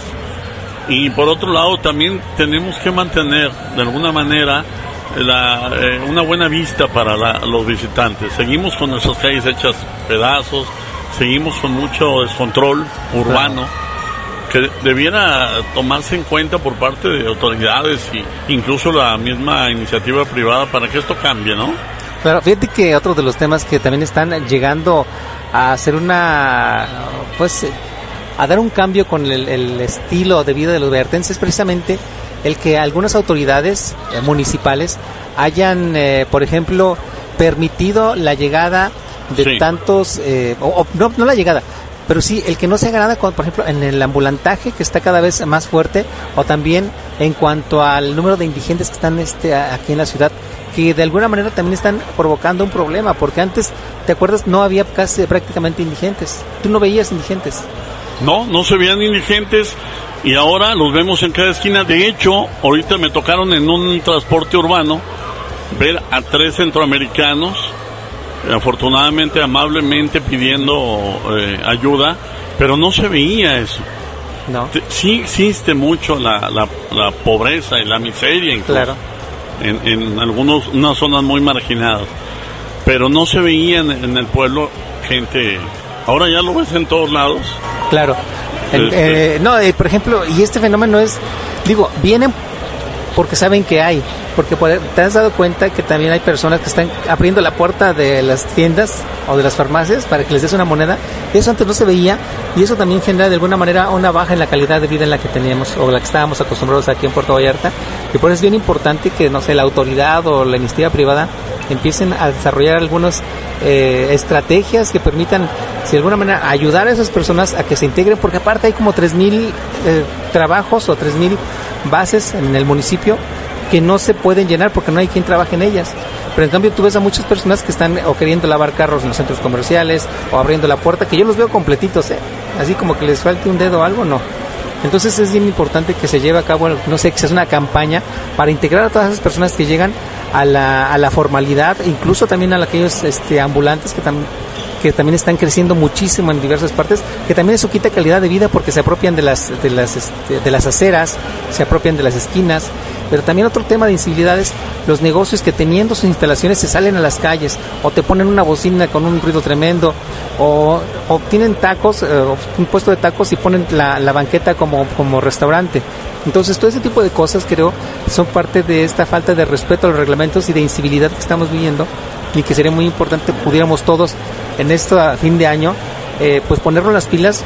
Y por otro lado, también tenemos que mantener, de alguna manera, la, eh, una buena vista para la, los visitantes. Seguimos con nuestras calles hechas pedazos, seguimos con mucho descontrol urbano, que debiera tomarse en cuenta por parte de autoridades y incluso la misma iniciativa privada para que esto cambie, ¿no? Claro, fíjate que otro de los temas que también están llegando a hacer una, pues, a dar un cambio con el, el estilo de vida de los vallartenses es precisamente el que algunas autoridades eh, municipales hayan, eh, por ejemplo, permitido la llegada de sí. tantos, eh, o, o no, no la llegada, pero sí el que no se haga nada, con, por ejemplo, en el ambulantaje, que está cada vez más fuerte, o también en cuanto al número de indigentes que están este aquí en la ciudad, que de alguna manera también están provocando un problema, porque antes, ¿te acuerdas? No había casi prácticamente indigentes. Tú no veías indigentes. No, no se veían indigentes y ahora los vemos en cada esquina. De hecho, ahorita me tocaron en un transporte urbano ver a tres centroamericanos, afortunadamente, amablemente pidiendo eh, ayuda, pero no se veía eso. No. Sí existe mucho la, la, la pobreza y la miseria incluso. Claro. En, en algunas unas zonas muy marginadas, pero no se veía en, en el pueblo gente. Ahora ya lo ves en todos lados. Claro. El, este... eh, no, eh, por ejemplo, y este fenómeno es, digo, vienen porque saben que hay, porque te has dado cuenta que también hay personas que están abriendo la puerta de las tiendas o de las farmacias para que les des una moneda. Eso antes no se veía, y eso también genera de alguna manera una baja en la calidad de vida en la que teníamos o la que estábamos acostumbrados aquí en Puerto Vallarta, y por eso es bien importante que, no sé, la autoridad o la iniciativa privada empiecen a desarrollar algunas eh, estrategias que permitan, de alguna manera, ayudar a esas personas a que se integren, porque aparte hay como tres mil eh, trabajos o tres mil bases en el municipio que no se pueden llenar porque no hay quien trabaje en ellas. Pero en cambio tú ves a muchas personas que están o queriendo lavar carros en los centros comerciales o abriendo la puerta, que yo los veo completitos, ¿eh? Así como que les falte un dedo o algo, no. Entonces es bien importante que se lleve a cabo, no sé, que se haga una campaña para integrar a todas esas personas que llegan a la, a la formalidad, incluso también a aquellos este, ambulantes que también que también están creciendo muchísimo en diversas partes, que también eso quita calidad de vida porque se apropian de las de las este, de las aceras, se apropian de las esquinas. Pero también otro tema de incivilidades, los negocios que teniendo sus instalaciones se salen a las calles o te ponen una bocina con un ruido tremendo, o, o tienen tacos, eh, un puesto de tacos y ponen la, la banqueta como, como restaurante. Entonces todo ese tipo de cosas creo son parte de esta falta de respeto a los reglamentos y de incivilidad que estamos viviendo, y que sería muy importante que pudiéramos todos en este fin de año eh, pues ponernos las pilas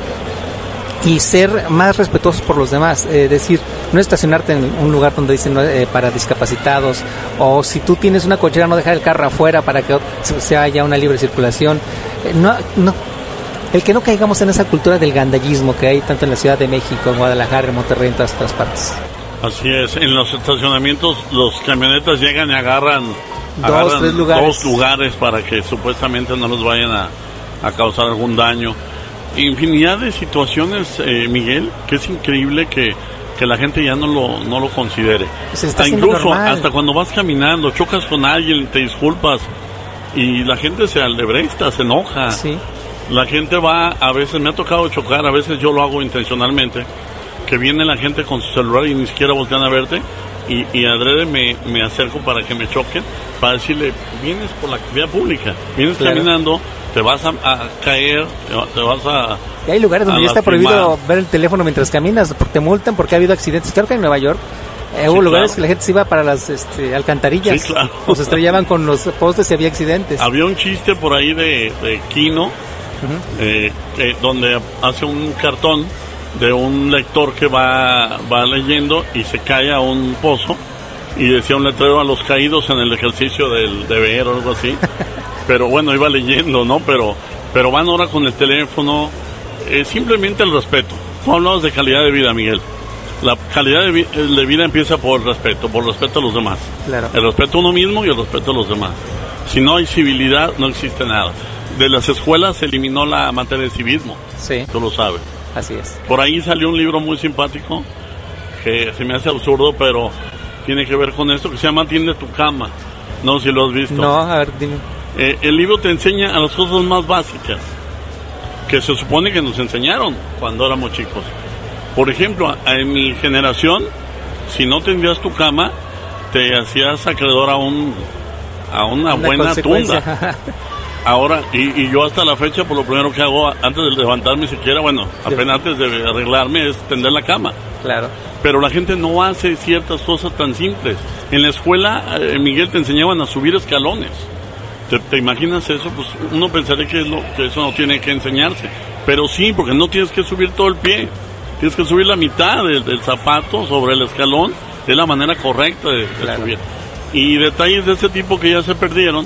y ser más respetuosos por los demás, es eh, decir, no estacionarte en un lugar donde dicen eh, para discapacitados, o si tú tienes una cochera no dejar el carro afuera para que se haya una libre circulación. eh, no, no el que no caigamos en esa cultura del gandallismo que hay tanto en la Ciudad de México, en Guadalajara, en Monterrey, en todas otras partes. Así es, en los estacionamientos los camionetas llegan y agarran dos, agarran tres lugares. dos lugares para que supuestamente no los vayan a, a causar algún daño. Infinidad de situaciones, eh, Miguel, que es increíble que, que la gente ya no lo, no lo considere. Se está incluso normal. Hasta cuando vas caminando, chocas con alguien, te disculpas y la gente se alebresta, se enoja. Sí. La gente va, a veces me ha tocado chocar, a veces yo lo hago intencionalmente, que viene la gente con su celular y ni siquiera voltean a verte, y, y adrede me, me acerco para que me choquen, para decirle, vienes por la vía pública, vienes claro. caminando, te vas a, a caer, te vas a... Y hay lugares donde ya está prohibido ver el teléfono mientras caminas, porque te multan porque ha habido accidentes. Creo que en Nueva York eh, hubo sí, lugares claro. que la gente se iba para las este, alcantarillas, sí, claro. o se estrellaban con los postes y había accidentes. Había un chiste por ahí de, de Kino, uh-huh. eh, eh, donde hace un cartón de un lector que va, va leyendo y se cae a un pozo y decía un letrero a los caídos en el ejercicio del deber o algo así. Pero bueno, iba leyendo, ¿no? Pero, pero van ahora con el teléfono, eh, simplemente el respeto. Tú hablabas de calidad de vida, Miguel. La calidad de, vi- de vida empieza por el respeto, por el respeto a los demás. Claro. El respeto a uno mismo y el respeto a los demás. Si no hay civilidad, no existe nada. De las escuelas se eliminó la materia de civismo. Sí. Tú lo sabes. Así es. Por ahí salió un libro muy simpático que se me hace absurdo, pero tiene que ver con esto, que se llama Atiende tu cama. No sé si lo has visto. No, a ver, dime. Eh, el libro te enseña a las cosas más básicas que se supone que nos enseñaron cuando éramos chicos. Por ejemplo, en mi generación, si no tendrías tu cama, te hacías acreedor a un a una, una buena tunda. Ahora, y, y yo hasta la fecha, por lo primero que hago antes de levantarme siquiera, bueno, apenas antes de arreglarme, es tender la cama. Claro. Pero la gente no hace ciertas cosas tan simples. En la escuela, eh, Miguel, te enseñaban a subir escalones. ¿Te, te imaginas eso? Pues uno pensaría que, es lo, que eso no tiene que enseñarse. Pero sí, porque no tienes que subir todo el pie. Tienes que subir la mitad del, del zapato sobre el escalón. Es la manera correcta de, de claro. subir. Y detalles de ese tipo que ya se perdieron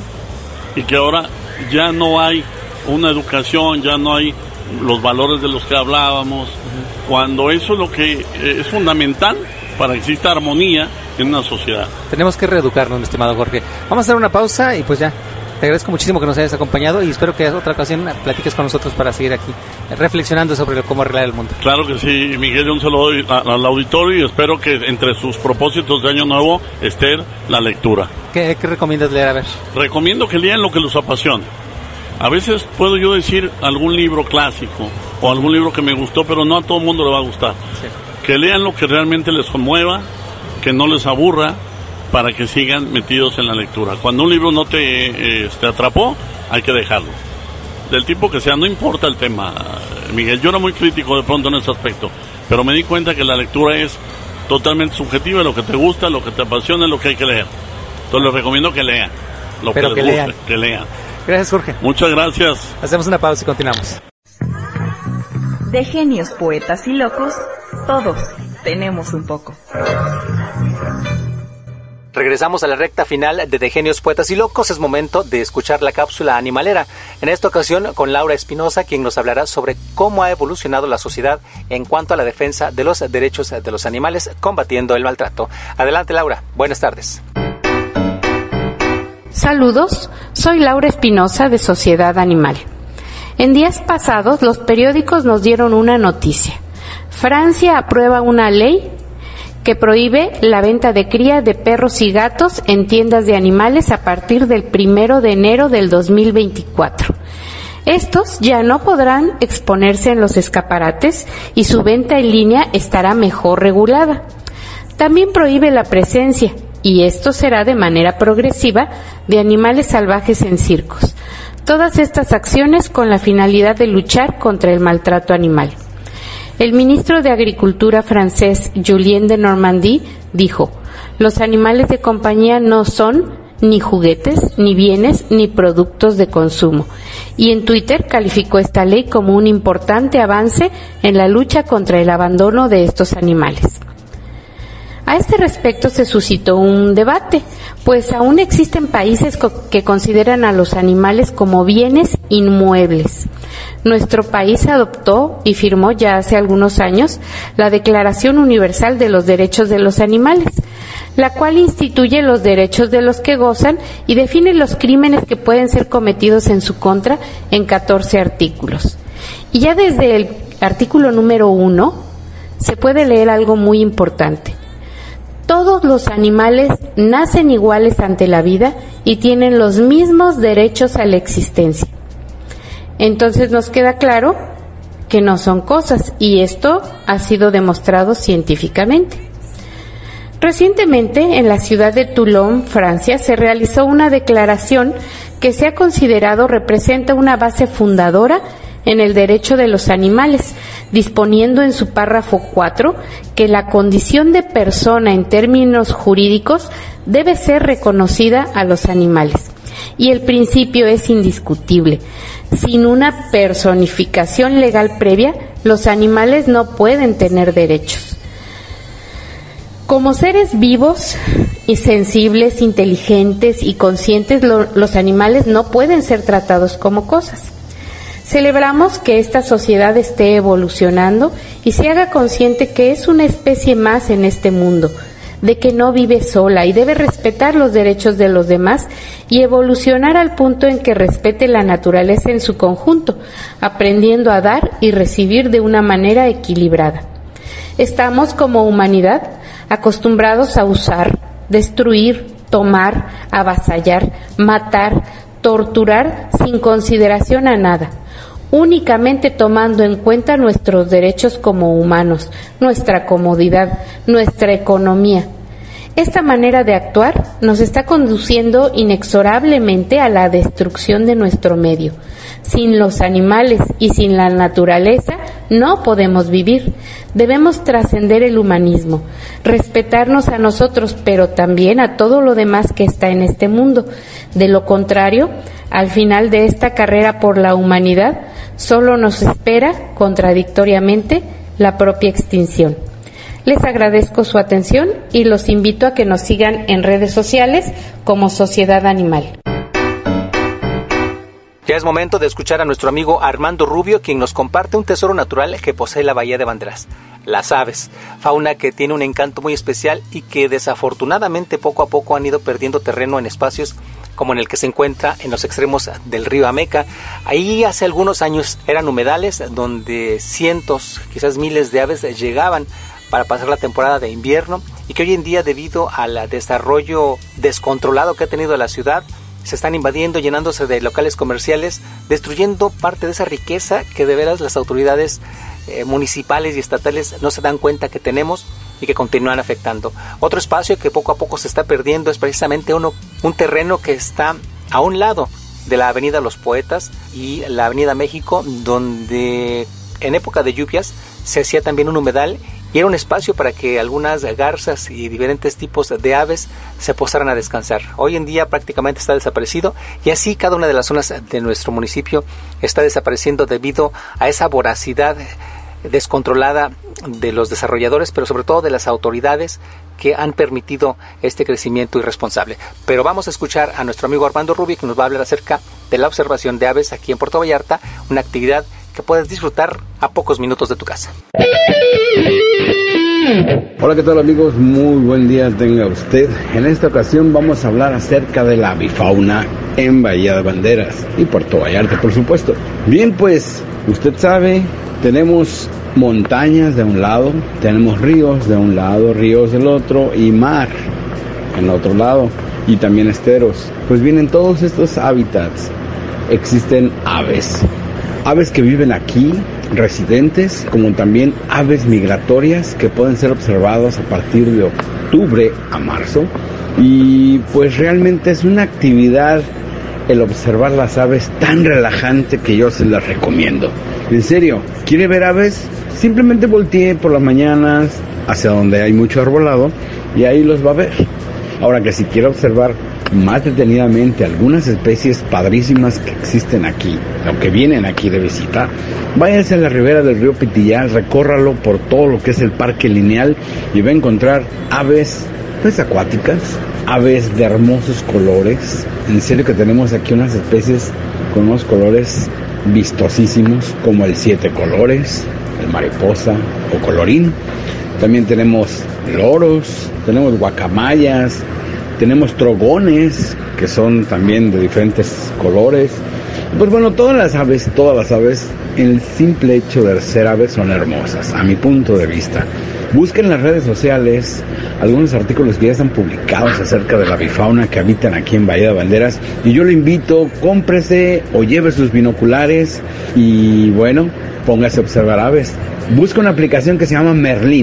y que ahora ya no hay una educación, ya no hay los valores de los que hablábamos, uh-huh. cuando eso es lo que es fundamental para que exista armonía en una sociedad. Tenemos que reeducarnos, mi estimado Jorge. Vamos a hacer una pausa y pues ya, te agradezco muchísimo que nos hayas acompañado y espero que en otra ocasión platiques con nosotros para seguir aquí reflexionando sobre cómo arreglar el mundo. Claro que sí, Miguel, un saludo al auditorio y espero que entre sus propósitos de año nuevo esté la lectura. ¿Qué, qué recomiendas leer? A ver. Recomiendo que lean lo que los apasiona. A veces puedo yo decir algún libro clásico o algún libro que me gustó, pero no a todo el mundo le va a gustar. Sí. Que lean lo que realmente les conmueva, que no les aburra, para que sigan metidos en la lectura. Cuando un libro no te, eh, te atrapó, hay que dejarlo. Del tipo que sea, no importa el tema, Miguel. Yo era muy crítico de pronto en ese aspecto, pero me di cuenta que la lectura es totalmente subjetiva, lo que te gusta, lo que te apasiona, lo que hay que leer. Entonces les recomiendo que lean, lo pero que les les lean. guste, que lean. Gracias, Jorge. Muchas gracias. Hacemos una pausa y continuamos. De genios, poetas y locos, todos tenemos un poco. Regresamos a la recta final de De Genios, Poetas y Locos. Es momento de escuchar la cápsula animalera. En esta ocasión con Laura Espinosa, quien nos hablará sobre cómo ha evolucionado la sociedad en cuanto a la defensa de los derechos de los animales, combatiendo el maltrato. Adelante, Laura. Buenas tardes. Saludos, soy Laura Espinosa de Sociedad Animal. En días pasados los periódicos nos dieron una noticia. Francia aprueba una ley que prohíbe la venta de cría de perros y gatos en tiendas de animales a partir del primero de enero del dos mil veinticuatro. Estos ya no podrán exponerse en los escaparates y su venta en línea estará mejor regulada. También prohíbe la presencia, y esto será de manera progresiva, de animales salvajes en circos. Todas estas acciones con la finalidad de luchar contra el maltrato animal. El ministro de Agricultura francés, Julien de Normandie, dijo: los animales de compañía no son ni juguetes, ni bienes, ni productos de consumo. Y en Twitter calificó esta ley como un importante avance en la lucha contra el abandono de estos animales. A este respecto se suscitó un debate, pues aún existen países co- que consideran a los animales como bienes inmuebles. Nuestro país adoptó y firmó ya hace algunos años la Declaración Universal de los Derechos de los Animales, la cual instituye los derechos de los que gozan y define los crímenes que pueden ser cometidos en su contra en catorce artículos. Y ya desde el artículo número uno se puede leer algo muy importante. Todos los animales nacen iguales ante la vida y tienen los mismos derechos a la existencia. Entonces nos queda claro que no son cosas, y esto ha sido demostrado científicamente. Recientemente, en la ciudad de Toulon, Francia, se realizó una declaración que se ha considerado representa una base fundadora en el derecho de los animales, disponiendo en su párrafo cuatro que la condición de persona en términos jurídicos debe ser reconocida a los animales. Y el principio es indiscutible. Sin una personificación legal previa, los animales no pueden tener derechos. Como seres vivos y sensibles, inteligentes y conscientes, lo, los animales no pueden ser tratados como cosas. Celebramos que esta sociedad esté evolucionando y se haga consciente que es una especie más en este mundo, de que no vive sola y debe respetar los derechos de los demás y evolucionar al punto en que respete la naturaleza en su conjunto, aprendiendo a dar y recibir de una manera equilibrada. Estamos, como humanidad, acostumbrados a usar, destruir, tomar, avasallar, matar, torturar sin consideración a nada, únicamente tomando en cuenta nuestros derechos como humanos, nuestra comodidad, nuestra economía. Esta manera de actuar nos está conduciendo inexorablemente a la destrucción de nuestro medio. Sin los animales y sin la naturaleza no podemos vivir. Debemos trascender el humanismo, respetarnos a nosotros, pero también a todo lo demás que está en este mundo. De lo contrario, al final de esta carrera por la humanidad, solo nos espera, contradictoriamente, la propia extinción. Les agradezco su atención y los invito a que nos sigan en redes sociales como Sociedad Animal. Ya es momento de escuchar a nuestro amigo Armando Rubio, quien nos comparte un tesoro natural que posee la Bahía de Banderas: las aves, fauna que tiene un encanto muy especial y que desafortunadamente poco a poco han ido perdiendo terreno en espacios como en el que se encuentra en los extremos del río Ameca. Ahí hace algunos años eran humedales donde cientos, quizás miles de aves llegaban para pasar la temporada de invierno, y que hoy en día, debido al desarrollo descontrolado que ha tenido la ciudad, se están invadiendo, llenándose de locales comerciales, destruyendo parte de esa riqueza que de veras las autoridades eh, municipales y estatales no se dan cuenta que tenemos y que continúan afectando. Otro espacio que poco a poco se está perdiendo es precisamente uno, un terreno que está a un lado de la Avenida Los Poetas y la Avenida México, donde en época de lluvias se hacía también un humedal y era un espacio para que algunas garzas y diferentes tipos de aves se posaran a descansar. Hoy en día prácticamente está desaparecido, y así cada una de las zonas de nuestro municipio está desapareciendo debido a esa voracidad descontrolada de los desarrolladores, pero sobre todo de las autoridades que han permitido este crecimiento irresponsable. Pero vamos a escuchar a nuestro amigo Armando Rubio, que nos va a hablar acerca de la observación de aves aquí en Puerto Vallarta, una actividad que puedes disfrutar a pocos minutos de tu casa. Hola, ¿qué tal, amigos? Muy buen día tenga usted. En esta ocasión vamos a hablar acerca de la avifauna en Bahía de Banderas y Puerto Vallarta, por supuesto. Bien, pues usted sabe, tenemos montañas de un lado, tenemos ríos de un lado, ríos del otro y mar en el otro lado, y también esteros. Pues bien, en todos estos hábitats existen aves. Aves que viven aquí, residentes, como también aves migratorias que pueden ser observadas a partir de octubre a marzo. Y pues realmente es una actividad el observar las aves tan relajante que yo se las recomiendo. En serio, ¿quiere ver aves? Simplemente voltee por las mañanas hacia donde hay mucho arbolado y ahí los va a ver. Ahora, que si quiere observar más detenidamente algunas especies padrísimas que existen aquí, aunque vienen aquí de visita, váyase a la ribera del río Pitillal, recórralo por todo lo que es el parque lineal y va a encontrar aves pues acuáticas, aves de hermosos colores. En serio que tenemos aquí unas especies con unos colores vistosísimos, como el siete colores, el mariposa o colorín. También tenemos loros, tenemos guacamayas, tenemos trogones, que son también de diferentes colores. Pues bueno, todas las aves, todas las aves, en el simple hecho de ser aves, son hermosas, a mi punto de vista. Busquen en las redes sociales algunos artículos que ya están publicados acerca de la avifauna que habitan aquí en Bahía de Banderas, y yo lo invito, cómprese o lleve sus binoculares y bueno, póngase a observar aves. Busca una aplicación que se llama Merlín.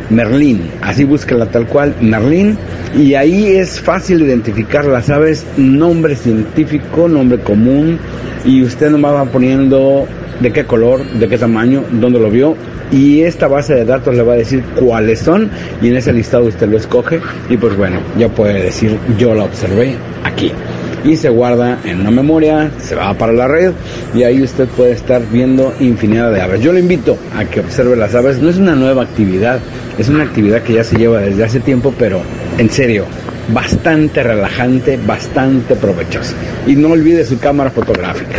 Merlín, así búscala tal cual, Merlín, y ahí es fácil identificar las aves, nombre científico, nombre común, y usted nomás va poniendo de qué color, de qué tamaño, dónde lo vio, y esta base de datos le va a decir cuáles son, y en ese listado usted lo escoge, y pues bueno, ya puede decir, yo la observé aquí. Y se guarda en una memoria, se va para la red y ahí usted puede estar viendo infinidad de aves. Yo le invito a que observe las aves. No es una nueva actividad, es una actividad que ya se lleva desde hace tiempo, pero en serio, bastante relajante, bastante provechosa. Y no olvide su cámara fotográfica.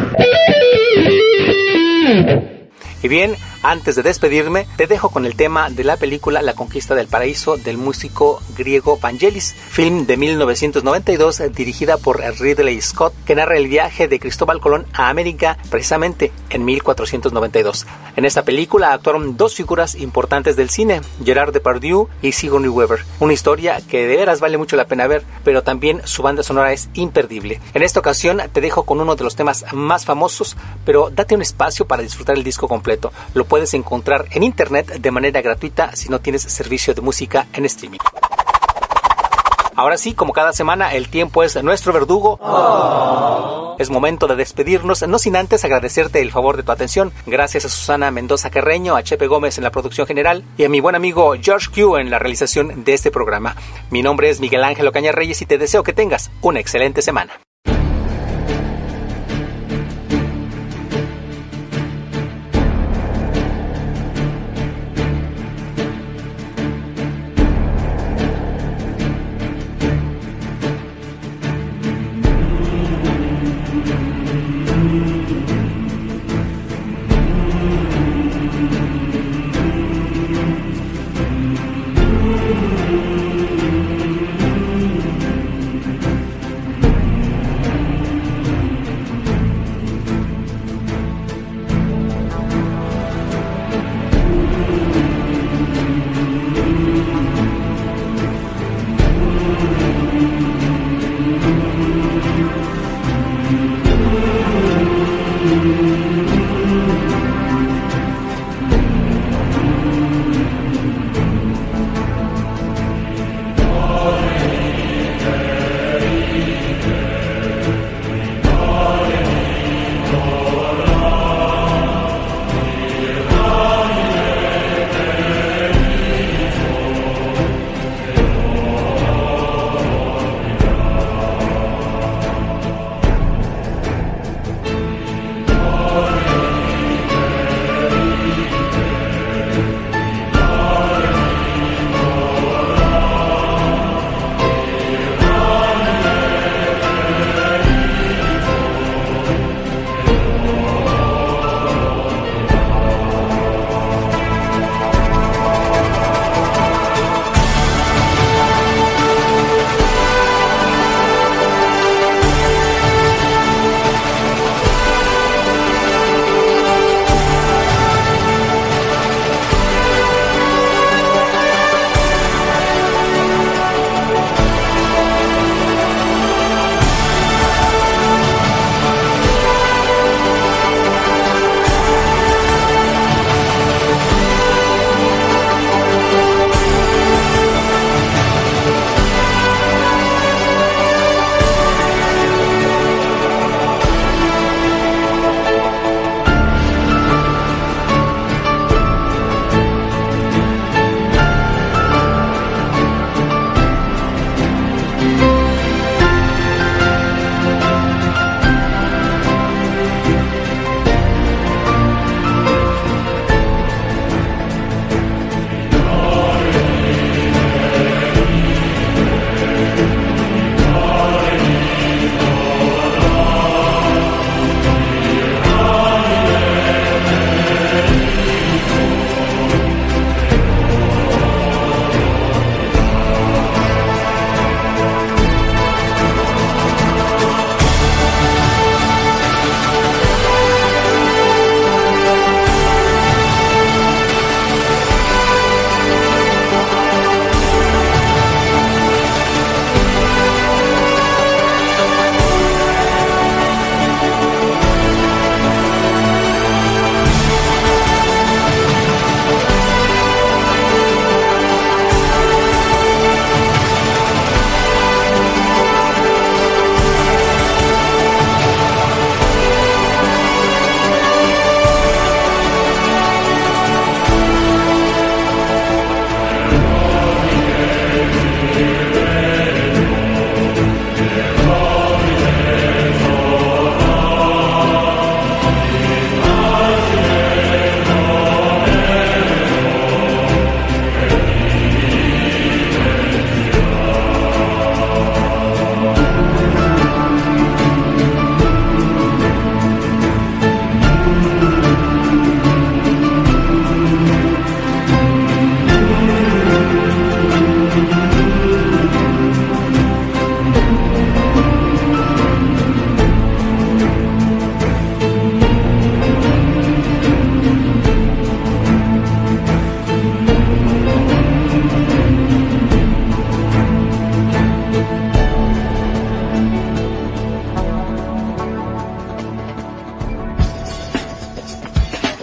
Y bien, antes de despedirme, te dejo con el tema de la película La Conquista del Paraíso del músico griego Vangelis, film de mil novecientos noventa y dos dirigida por Ridley Scott, que narra el viaje de Cristóbal Colón a América precisamente en mil cuatrocientos noventa y dos. En esta película actuaron dos figuras importantes del cine, Gerard Depardieu y Sigourney Weaver. Una historia que de veras vale mucho la pena ver, pero también su banda sonora es imperdible. En esta ocasión te dejo con uno de los temas más famosos, pero date un espacio para disfrutar el disco completo. Lo puedes encontrar en internet de manera gratuita si no tienes servicio de música en streaming. Ahora sí, como cada semana, el tiempo es nuestro verdugo. Oh. Es momento de despedirnos, no sin antes agradecerte el favor de tu atención. Gracias a Susana Mendoza Carreño, a Chepe Gómez en la producción general y a mi buen amigo George Q en la realización de este programa. Mi nombre es Miguel Ángel Ocaña Reyes y te deseo que tengas una excelente semana.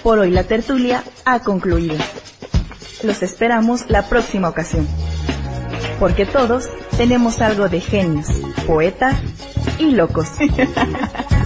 Por hoy la tertulia ha concluido. Los esperamos la próxima ocasión. Porque todos tenemos algo de genios, poetas y locos.